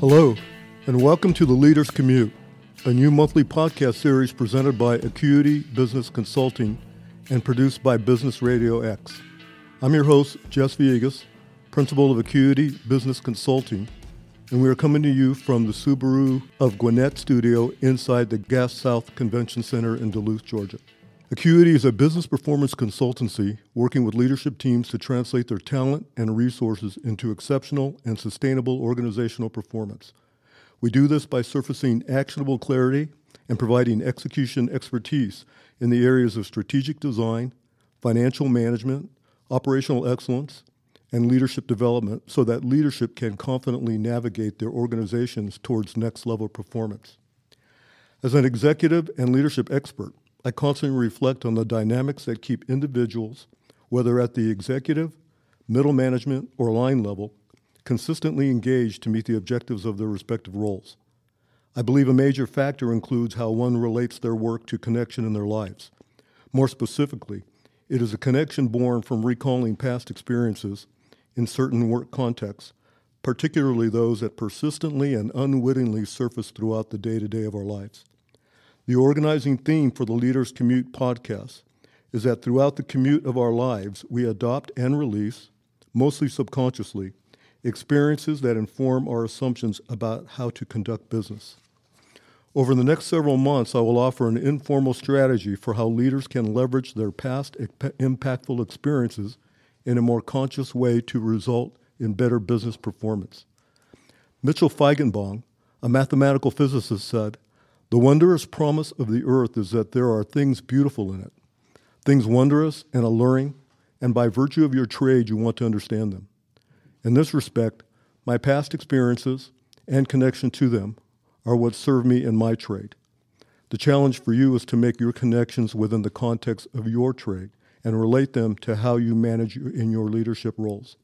Hello, and welcome to The Leader's Commute, a new monthly podcast series presented by Acuity Business Consulting and produced by Business Radio X. I'm your host, Jess Villegas, principal of Acuity Business Consulting, and we are coming to you from the Subaru of Gwinnett studio inside the Gas South Convention Center in Duluth, Georgia. Acuity is a business performance consultancy working with leadership teams to translate their talent and resources into exceptional and sustainable organizational performance. We do this by surfacing actionable clarity and providing execution expertise in the areas of strategic design, financial management, operational excellence, and leadership development so that leadership can confidently navigate their organizations towards next-level performance. As an executive and leadership expert, I constantly reflect on the dynamics that keep individuals, whether at the executive, middle management, or line level, consistently engaged to meet the objectives of their respective roles. I believe a major factor includes how one relates their work to connection in their lives. More specifically, it is a connection born from recalling past experiences in certain work contexts, particularly those that persistently and unwittingly surface throughout the day-to-day of our lives. The organizing theme for the Leader's Commute podcast is that throughout the commute of our lives, we adopt and release, mostly subconsciously, experiences that inform our assumptions about how to conduct business. Over the next several months, I will offer an informal strategy for how leaders can leverage their past impactful experiences in a more conscious way to result in better business performance. Mitchell Feigenbaum, a mathematical physicist, said, "The wondrous promise of the earth is that there are things beautiful in it, things wondrous and alluring, and by virtue of your trade, you want to understand them. In this respect, my past experiences and connection to them are what serve me in my trade. The challenge for you is to make your connections within the context of your trade and relate them to how you manage in your leadership roles.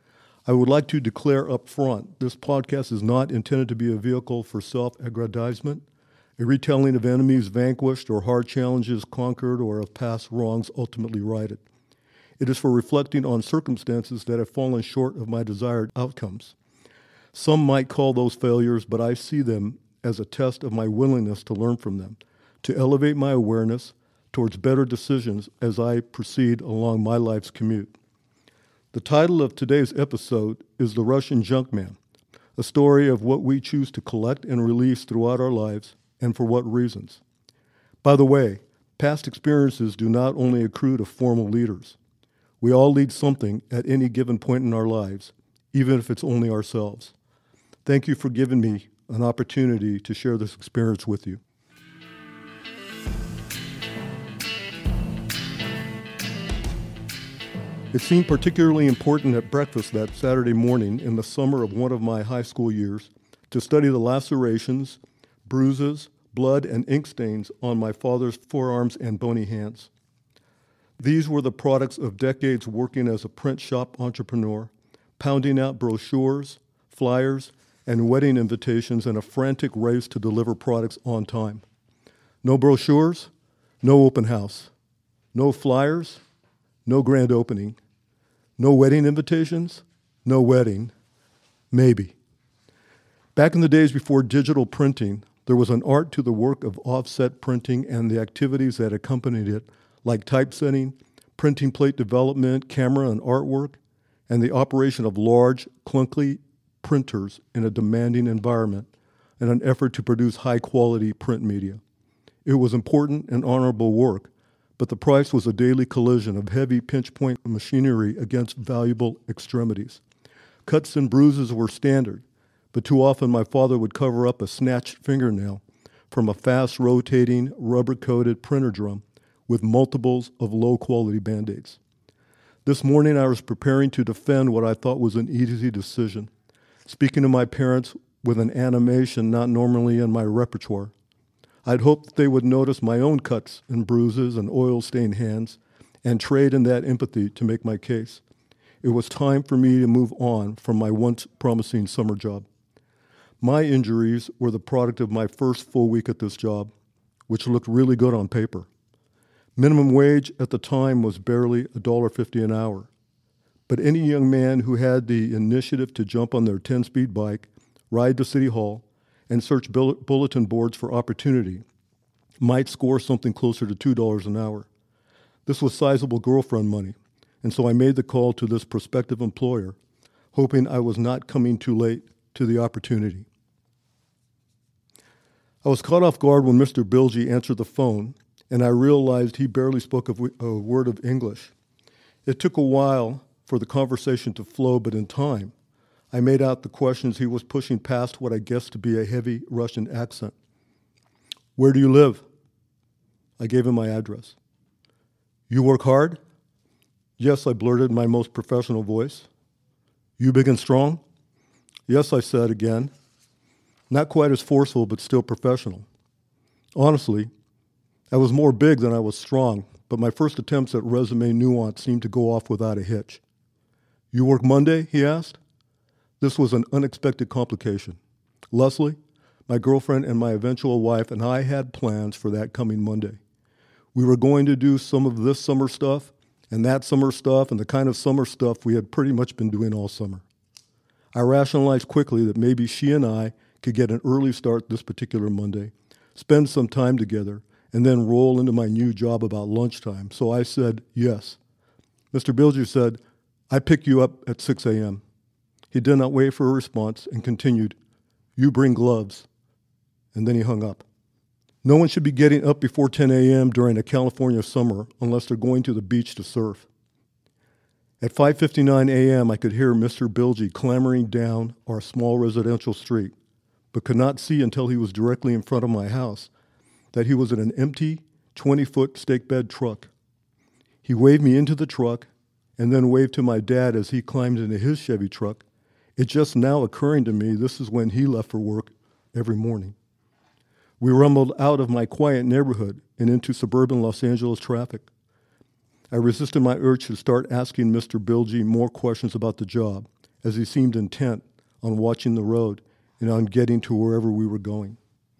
I would like to declare up front, this podcast is not intended to be a vehicle for self-aggrandizement, a retelling of enemies vanquished or hard challenges conquered or of past wrongs ultimately righted. It is for reflecting on circumstances that have fallen short of my desired outcomes. Some might call those failures, but I see them as a test of my willingness to learn from them, to elevate my awareness towards better decisions as I proceed along my life's commute." The title of today's episode is The Russian Junkman, a story of what we choose to collect and release throughout our lives and for what reasons. By the way, past experiences do not only accrue to formal leaders. We all lead something at any given point in our lives, even if it's only ourselves. Thank you for giving me an opportunity to share this experience with you. It seemed particularly important at breakfast that Saturday morning in the summer of one of my high school years to study the lacerations, bruises, blood, and ink stains on my father's forearms and bony hands. These were the products of decades working as a print shop entrepreneur, pounding out brochures, flyers, and wedding invitations in a frantic race to deliver products on time. No brochures, no open house. No flyers, no grand opening. No wedding invitations, no wedding. Maybe. Back in the days before digital printing, there was an art to the work of offset printing and the activities that accompanied it, like typesetting, printing plate development, camera and artwork, and the operation of large, clunky printers in a demanding environment in an effort to produce high-quality print media. It was important and honorable work, but the price was a daily collision of heavy pinch-point machinery against valuable extremities. Cuts and bruises were standard, but too often my father would cover up a snatched fingernail from a fast-rotating, rubber-coated printer drum with multiples of low-quality Band-Aids. This morning I was preparing to defend what I thought was an easy decision, speaking to my parents with an animation not normally in my repertoire. I'd hoped that they would notice my own cuts and bruises and oil-stained hands and trade in that empathy to make my case. It was time for me to move on from my once promising summer job. My injuries were the product of my first full week at this job, which looked really good on paper. Minimum wage at the time was barely $1.50 an hour. But any young man who had the initiative to jump on their 10-speed bike ride to City Hall, and search bulletin boards for opportunity, might score something closer to $2 an hour. This was sizable girlfriend money, and so I made the call to this prospective employer, hoping I was not coming too late to the opportunity. I was caught off guard when Mr. Bilgi answered the phone, and I realized he barely spoke a word of English. It took a while for the conversation to flow, but in time, I made out the questions he was pushing past what I guessed to be a heavy Russian accent. Where do you live? I gave him my address. You work hard? Yes, I blurted in my most professional voice. You big and strong? Yes, I said again. Not quite as forceful, but still professional. Honestly, I was more big than I was strong, but my first attempts at resume nuance seemed to go off without a hitch. You work Monday? He asked. This was an unexpected complication. Leslie, my girlfriend and my eventual wife, and I had plans for that coming Monday. We were going to do some of this summer stuff and that summer stuff and the kind of summer stuff we had pretty much been doing all summer. I rationalized quickly that maybe she and I could get an early start this particular Monday, spend some time together, and then roll into my new job about lunchtime. So I said yes. Mr. Bilger said, I pick you up at 6 a.m. He did not wait for a response and continued, you bring gloves. And then he hung up. No one should be getting up before 10 a.m. during a California summer unless they're going to the beach to surf. At 5:59 a.m., I could hear Mr. Bilgi clambering down our small residential street, but could not see until he was directly in front of my house that he was in an empty 20-foot stake bed truck. He waved me into the truck and then waved to my dad as he climbed into his Chevy truck. It just now occurring to me this is when he left for work every morning. We rumbled out of my quiet neighborhood and into suburban Los Angeles traffic. I resisted my urge to start asking Mr. Bilgi more questions about the job, as he seemed intent on watching the road and on getting to wherever we were going.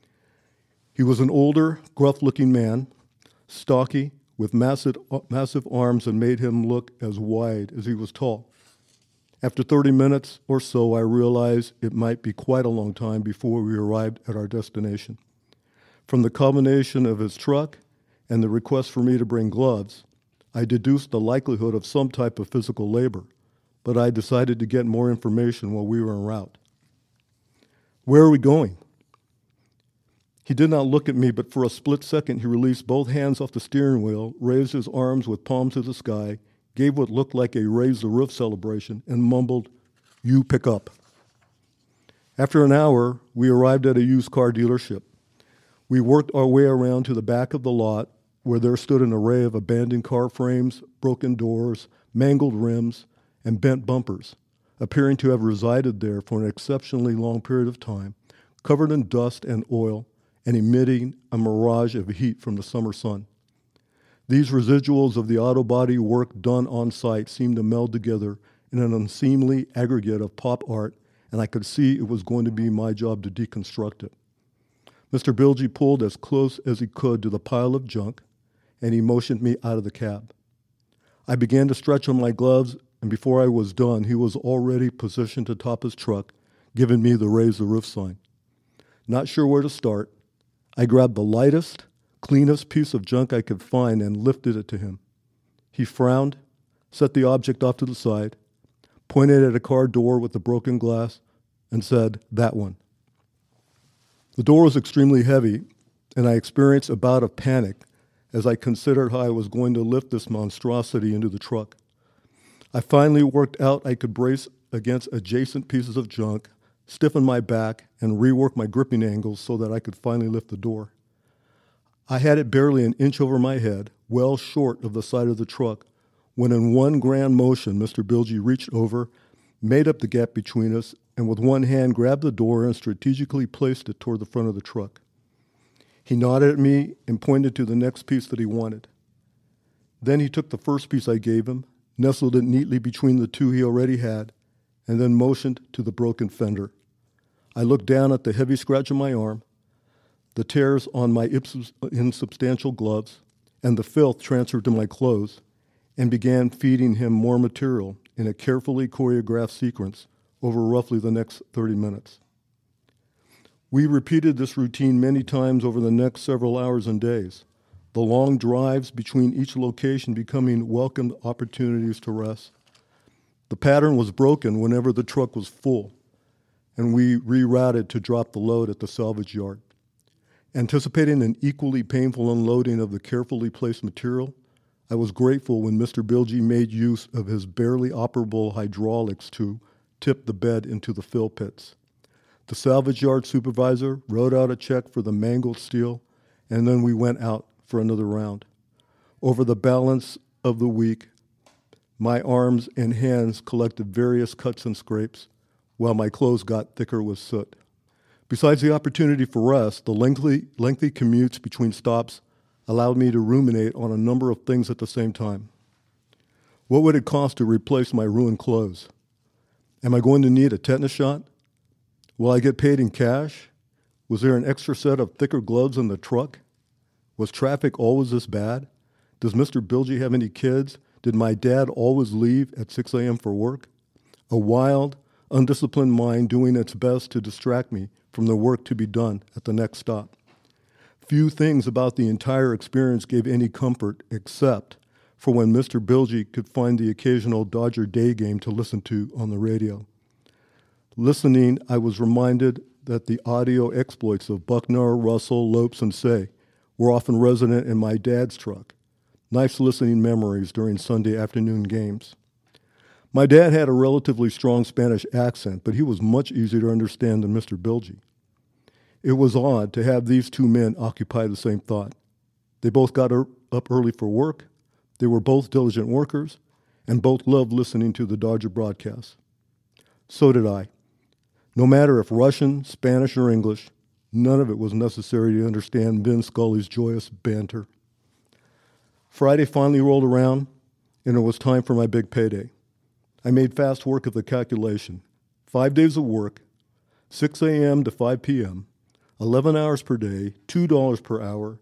He was an older, gruff-looking man, stocky, with massive arms that made him look as wide as he was tall. After 30 minutes or so, I realized it might be quite a long time before we arrived at our destination. From the combination of his truck and the request for me to bring gloves, I deduced the likelihood of some type of physical labor, but I decided to get more information while we were en route. Where are we going? He did not look at me, but for a split second he released both hands off the steering wheel, raised his arms with palms to the sky, gave what looked like a raise the roof celebration, and mumbled, "You pick up." After an hour, we arrived at a used car dealership. We worked our way around to the back of the lot where there stood an array of abandoned car frames, broken doors, mangled rims, and bent bumpers, appearing to have resided there for an exceptionally long period of time, covered in dust and oil and emitting a mirage of heat from the summer sun. These residuals of the auto body work done on site seemed to meld together in an unseemly aggregate of pop art, and I could see it was going to be my job to deconstruct it. Mr. Bilgi pulled as close as he could to the pile of junk, and he motioned me out of the cab. I began to stretch on my gloves, and before I was done, he was already positioned atop his truck, giving me the raise the roof sign. Not sure where to start, I grabbed the lightest, cleanest piece of junk I could find and lifted it to him. He frowned, set the object off to the side, pointed at a car door with the broken glass, and said, "That one." The door was extremely heavy, and I experienced a bout of panic as I considered how I was going to lift this monstrosity into the truck. I finally worked out I could brace against adjacent pieces of junk, stiffen my back, and rework my gripping angles so that I could finally lift the door. I had it barely an inch over my head, well short of the side of the truck, when in one grand motion Mr. Bilgi reached over, made up the gap between us, and with one hand grabbed the door and strategically placed it toward the front of the truck. He nodded at me and pointed to the next piece that he wanted. Then he took the first piece I gave him, nestled it neatly between the two he already had, and then motioned to the broken fender. I looked down at the heavy scratch on my arm, the tears on my insubstantial gloves, and the filth transferred to my clothes, and began feeding him more material in a carefully choreographed sequence over roughly the next 30 minutes. We repeated this routine many times over the next several hours and days, the long drives between each location becoming welcomed opportunities to rest. The pattern was broken whenever the truck was full, and we rerouted to drop the load at the salvage yard. Anticipating an equally painful unloading of the carefully placed material, I was grateful when Mr. Bilgi made use of his barely operable hydraulics to tip the bed into the fill pits. The salvage yard supervisor wrote out a check for the mangled steel, and then we went out for another round. Over the balance of the week, my arms and hands collected various cuts and scrapes, while my clothes got thicker with soot. Besides the opportunity for rest, the lengthy commutes between stops allowed me to ruminate on a number of things at the same time. What would it cost to replace my ruined clothes? Am I going to need a tetanus shot? Will I get paid in cash? Was there an extra set of thicker gloves in the truck? Was traffic always this bad? Does Mr. Bilgi have any kids? Did my dad always leave at 6 a.m. for work? A wild, undisciplined mind doing its best to distract me from the work to be done at the next stop. Few things about the entire experience gave any comfort except for when Mr. Bilgi could find the occasional Dodger day game to listen to on the radio. Listening, I was reminded that the audio exploits of Buckner, Russell, Lopes, and Say were often resident in my dad's truck. Nice listening memories during Sunday afternoon games. My dad had a relatively strong Spanish accent, but he was much easier to understand than Mr. Bilgi. It was odd to have these two men occupy the same thought. They both got up early for work, they were both diligent workers, and both loved listening to the Dodger broadcasts. So did I. No matter if Russian, Spanish, or English, none of it was necessary to understand Vin Scully's joyous banter. Friday finally rolled around, and it was time for my big payday. I made fast work of the calculation. 5 days of work, 6 a.m. to 5 p.m., 11 hours per day, $2 per hour,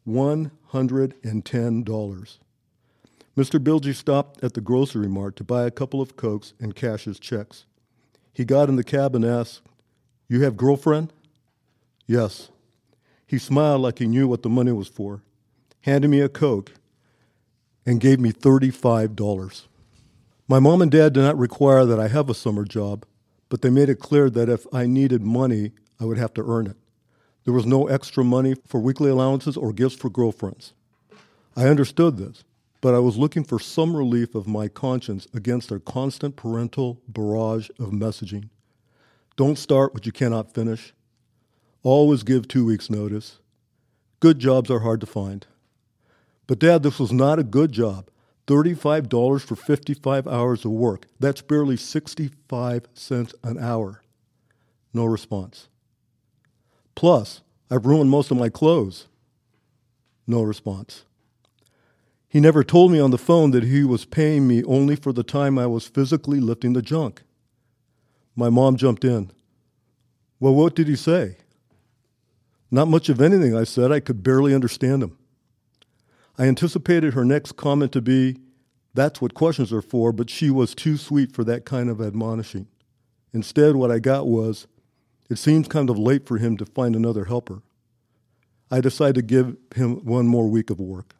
$110. Mr. Bilgi stopped at the grocery mart to buy a couple of Cokes and cash his checks. He got in the cab and asked, "You have girlfriend?" "Yes." He smiled like he knew what the money was for, handed me a Coke, and gave me $35. My mom and dad did not require that I have a summer job, but they made it clear that if I needed money, I would have to earn it. There was no extra money for weekly allowances or gifts for girlfriends. I understood this, but I was looking for some relief of my conscience against their constant parental barrage of messaging. Don't start what you cannot finish. Always give 2 weeks' notice. Good jobs are hard to find. But Dad, this was not a good job. $35 for 55 hours of work. That's barely 65 cents an hour. No response. Plus, I've ruined most of my clothes. No response. He never told me on the phone that he was paying me only for the time I was physically lifting the junk. My mom jumped in. "Well, what did he say?" "Not much of anything," I said. I could barely understand him. I anticipated her next comment to be, "That's what questions are for," but she was too sweet for that kind of admonishing. Instead, what I got was, "It seems kind of late for him to find another helper." I decided to give him 1 more week of work.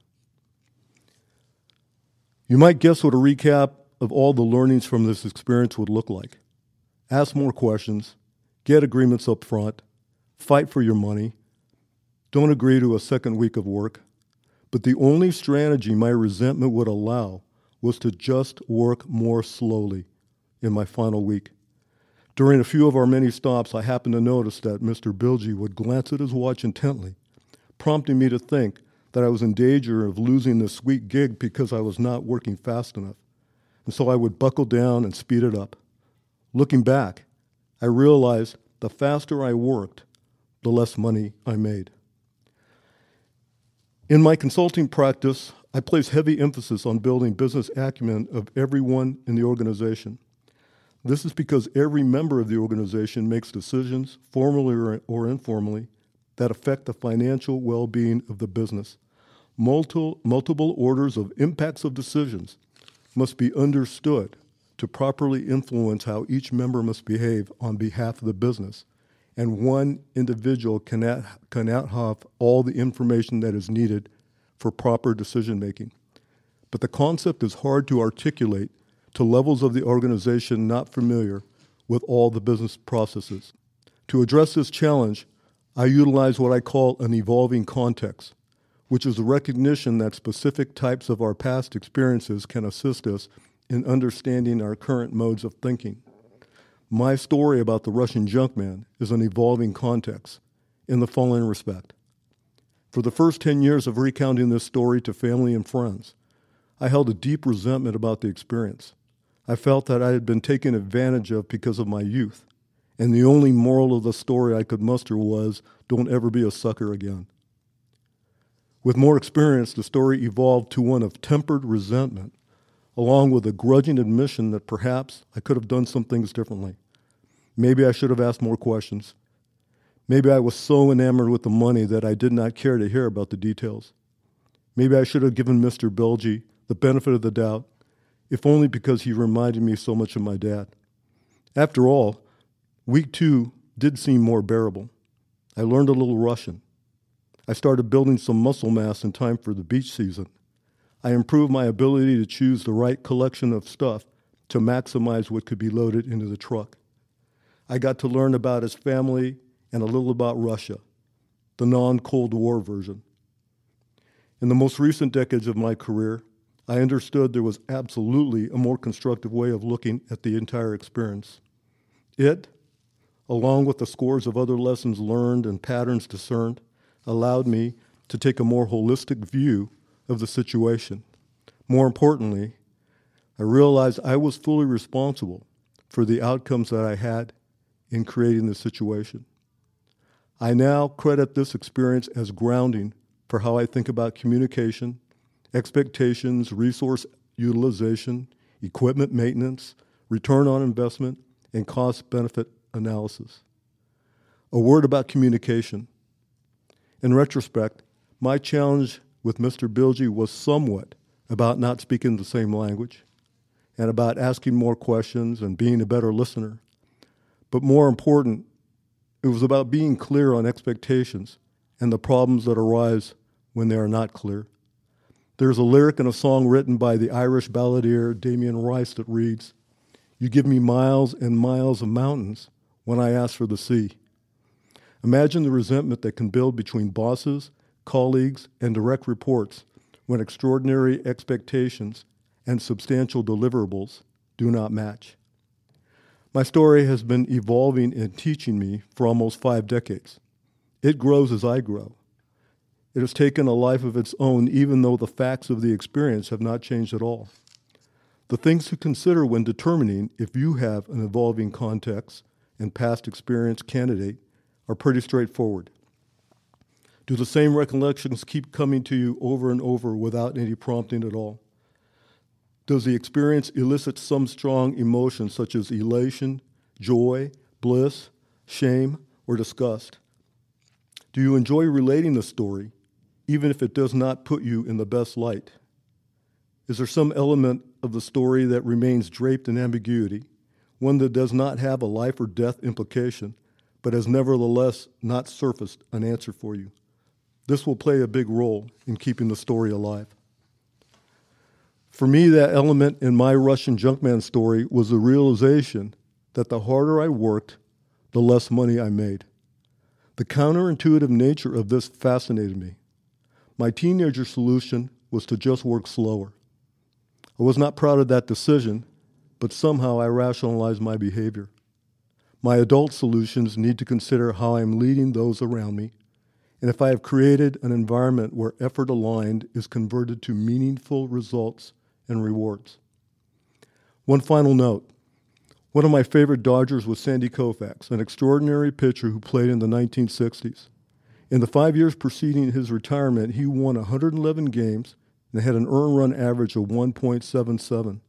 You might guess what a recap of all the learnings from this experience would look like. Ask more questions, get agreements up front, fight for your money, don't agree to a second week of work. But the only strategy my resentment would allow was to just work more slowly in my final week. During a few of our many stops, I happened to notice that Mr. Bilgi would glance at his watch intently, prompting me to think that I was in danger of losing this sweet gig because I was not working fast enough. And so I would buckle down and speed it up. Looking back, I realized the faster I worked, the less money I made. In my consulting practice, I place heavy emphasis on building business acumen of everyone in the organization. This is because every member of the organization makes decisions, formally or informally, that affect the financial well-being of the business. Multiple orders of impacts of decisions must be understood to properly influence how each member must behave on behalf of the business and one individual cannot have all the information that is needed for proper decision making. But the concept is hard to articulate to levels of the organization not familiar with all the business processes. To address this challenge, I utilize what I call an evolving context, which is the recognition that specific types of our past experiences can assist us in understanding our current modes of thinking. My story about the Russian junkman is an evolving context in the following respect. For the first 10 years of recounting this story to family and friends, I held a deep resentment about the experience. I felt that I had been taken advantage of because of my youth, and the only moral of the story I could muster was, don't ever be a sucker again. With more experience, the story evolved to one of tempered resentment, along with a grudging admission that perhaps I could have done some things differently. Maybe I should have asked more questions. Maybe I was so enamored with the money that I did not care to hear about the details. Maybe I should have given Mr. Bilgi the benefit of the doubt, if only because he reminded me so much of my dad. After all, week 2 did seem more bearable. I learned a little Russian. I started building some muscle mass in time for the beach season. I improved my ability to choose the right collection of stuff to maximize what could be loaded into the truck. I got to learn about his family and a little about Russia, the non-Cold War version. In the most recent decades of my career, I understood there was absolutely a more constructive way of looking at the entire experience. It, along with the scores of other lessons learned and patterns discerned, allowed me to take a more holistic view of the situation. More importantly, I realized I was fully responsible for the outcomes that I had in creating the situation. I now credit this experience as grounding for how I think about communication, expectations, resource utilization, equipment maintenance, return on investment, and cost-benefit analysis. A word about communication. In retrospect, my challenge with Mr. Bilgi was somewhat about not speaking the same language and about asking more questions and being a better listener. But more important, it was about being clear on expectations and the problems that arise when they are not clear. There's a lyric in a song written by the Irish balladeer Damien Rice that reads, "You give me miles and miles of mountains when I ask for the sea." Imagine the resentment that can build between bosses, colleagues, and direct reports when extraordinary expectations and substantial deliverables do not match. My story has been evolving and teaching me for almost 5 decades. It grows as I grow. It has taken a life of its own, even though the facts of the experience have not changed at all. The things to consider when determining if you have an evolving context and past experience candidate are pretty straightforward. Do the same recollections keep coming to you over and over without any prompting at all? Does the experience elicit some strong emotions such as elation, joy, bliss, shame, or disgust? Do you enjoy relating the story, even if it does not put you in the best light? Is there some element of the story that remains draped in ambiguity, one that does not have a life or death implication, but has nevertheless not surfaced an answer for you? This will play a big role in keeping the story alive. For me, that element in my Russian junkman story was the realization that the harder I worked, the less money I made. The counterintuitive nature of this fascinated me. My teenager solution was to just work slower. I was not proud of that decision, but somehow I rationalized my behavior. My adult solutions need to consider how I am leading those around me, and if I have created an environment where effort aligned is converted to meaningful results and rewards. One final note. One of my favorite Dodgers was Sandy Koufax, an extraordinary pitcher who played in the 1960s. In the 5 years preceding his retirement, he won 111 games and had an earned run average of 1.77,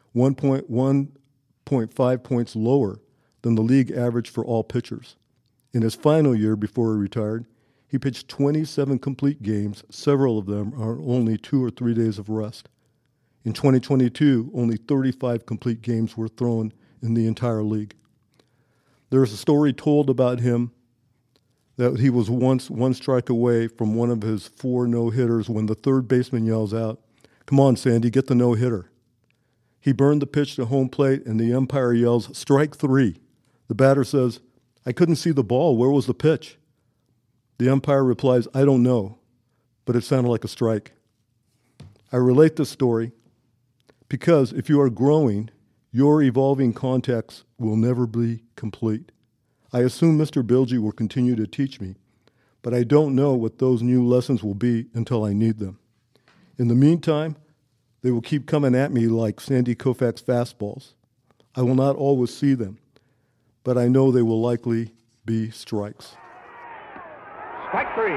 1.5 points lower than the league average for all pitchers. In his final year before he retired, he pitched 27 complete games. Several of them are only 2 or 3 days of rest. In 2022, only 35 complete games were thrown in the entire league. There's a story told about him that he was once one strike away from one of his 4 no-hitters when the third baseman yells out, "Come on, Sandy, get the no-hitter." He burned the pitch to home plate, and the umpire yells, "Strike 3." The batter says, "I couldn't see the ball. Where was the pitch?" The umpire replies, "I don't know, but it sounded like a strike." I relate this story because if you are growing, your evolving context will never be complete. I assume Mr. Bilgi will continue to teach me, but I don't know what those new lessons will be until I need them. In the meantime, they will keep coming at me like Sandy Koufax fastballs. I will not always see them, but I know they will likely be strikes. Strike 3.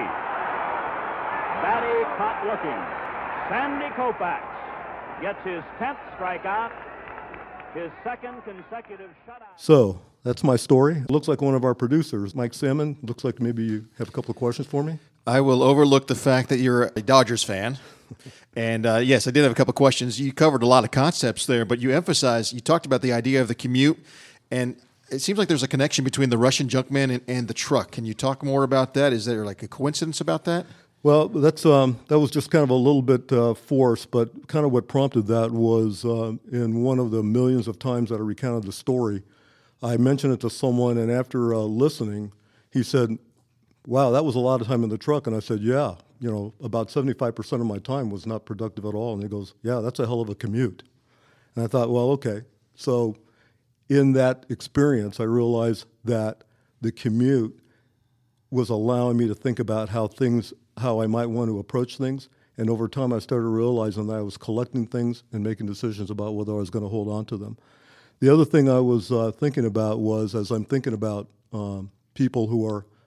Batty caught looking. Sandy Koufax gets his 10th strikeout, his second consecutive shutout. So, that's my story. It looks like one of our producers, Mike Salmon, looks like maybe you have a couple of questions for me. I will overlook the fact that you're a Dodgers fan. And yes, I did have a couple of questions. You covered a lot of concepts there, but you talked about the idea of the commute, and it seems like there's a connection between the Russian Junkman and the truck. Can you talk more about that? Is there like a coincidence about that? Well, that was just kind of a little bit forced, but kind of what prompted that was in one of the millions of times that I recounted the story, I mentioned it to someone, and after listening, he said, "Wow, that was a lot of time in the truck." And I said, "Yeah, about 75% of my time was not productive at all." And he goes, "Yeah, that's a hell of a commute." And I thought, well, okay. So in that experience, I realized that the commute was allowing me to think about how I might want to approach things. And over time, I started realizing that I was collecting things and making decisions about whether I was going to hold on to them. The other thing I was thinking about was, as I'm thinking about people who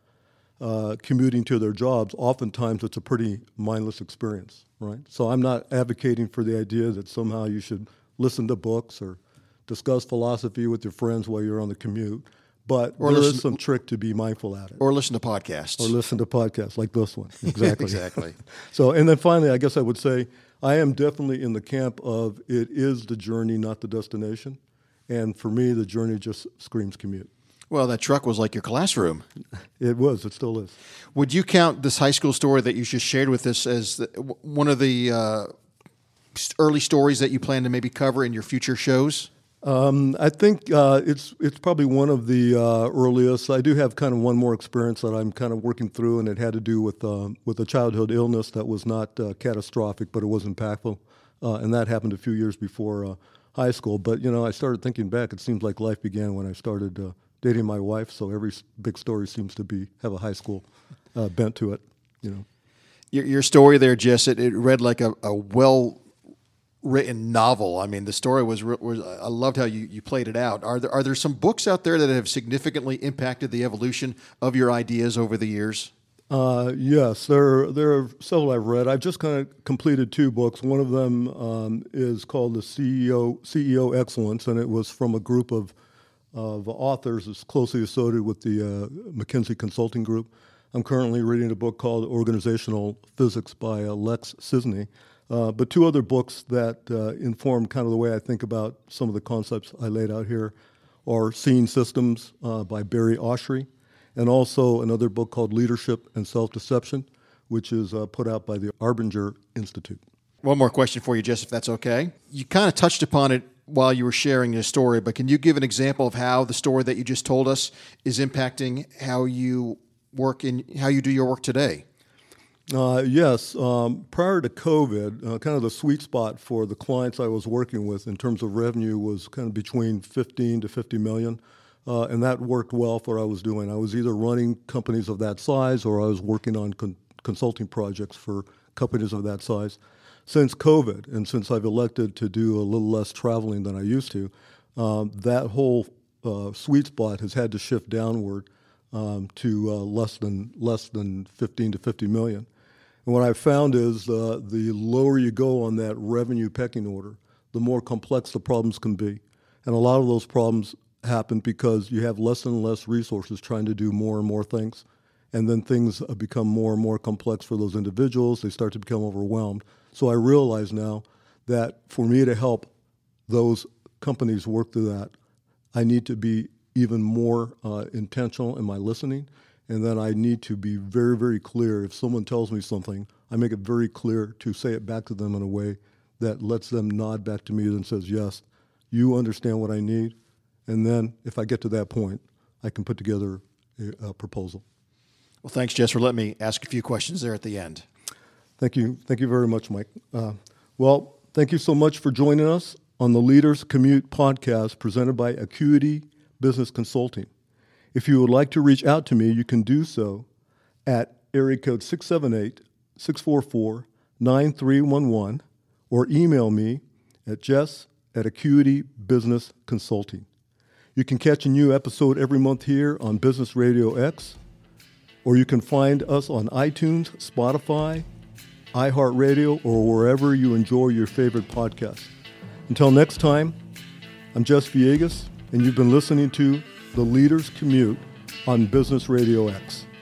are commuting to their jobs, oftentimes it's a pretty mindless experience, right? So I'm not advocating for the idea that somehow you should listen to books or discuss philosophy with your friends while you're on the commute. But there is some trick to be mindful at it. Or listen to podcasts. Or listen to podcasts like this one. Exactly. Exactly. So, and then finally, I guess I would say I am definitely in the camp of it is the journey, not the destination. And for me, the journey just screams commute. Well, that truck was like your classroom. It was. It still is. Would you count this high school story that you just shared with us as one of the early stories that you plan to maybe cover in your future shows? I think it's probably one of the earliest. I do have kind of one more experience that I'm kind of working through, and it had to do with a childhood illness that was not catastrophic, but it was impactful, and that happened a few years before high school. But I started thinking back. It seems like life began when I started dating my wife. So every big story seems to have a high school bent to it. Your story there, Jess, it read like a well written novel. I mean, the story was I loved how you played it out. Are there some books out there that have significantly impacted the evolution of your ideas over the years? Yes, there are several I've read. I've just kind of completed 2 books. One of them is called The CEO Excellence, and it was from a group of authors that's closely associated with the McKinsey Consulting Group. I'm currently reading a book called Organizational Physics by Lex Cisney. But 2 other books that inform kind of the way I think about some of the concepts I laid out here are Seeing Systems by Barry Oshry, and also another book called Leadership and Self-Deception, which is put out by the Arbinger Institute. One more question for you, Jess, if that's okay. You kind of touched upon it while you were sharing your story, but can you give an example of how the story that you just told us is impacting how you work and how you do your work today? Yes. Prior to COVID, kind of the sweet spot for the clients I was working with in terms of revenue was kind of between 15 to 50 million. And that worked well for what I was doing. I was either running companies of that size or I was working on consulting projects for companies of that size. Since COVID, and since I've elected to do a little less traveling than I used to, that whole sweet spot has had to shift downward to less than 15 to 50 million. And what I've found is the lower you go on that revenue pecking order, the more complex the problems can be. And a lot of those problems happen because you have less and less resources trying to do more and more things. And then things become more and more complex for those individuals. They start to become overwhelmed. So I realize now that for me to help those companies work through that, I need to be even more intentional in my listening. And then I need to be very, very clear. If someone tells me something, I make it very clear to say it back to them in a way that lets them nod back to me and says, yes, you understand what I need. And then if I get to that point, I can put together a proposal. Well, thanks, Jess, for letting me ask a few questions there at the end. Thank you. Thank you very much, Mike. Well, thank you so much for joining us on the Leaders Commute podcast presented by Acuity Business Consulting. If you would like to reach out to me, you can do so at area code 678-644-9311 or email me at jess@Acuity Business Consulting. You can catch a new episode every month here on Business Radio X, or you can find us on iTunes, Spotify, iHeartRadio, or wherever you enjoy your favorite podcasts. Until next time, I'm Jess Villegas, and you've been listening to The Leaders Commute on Business Radio X.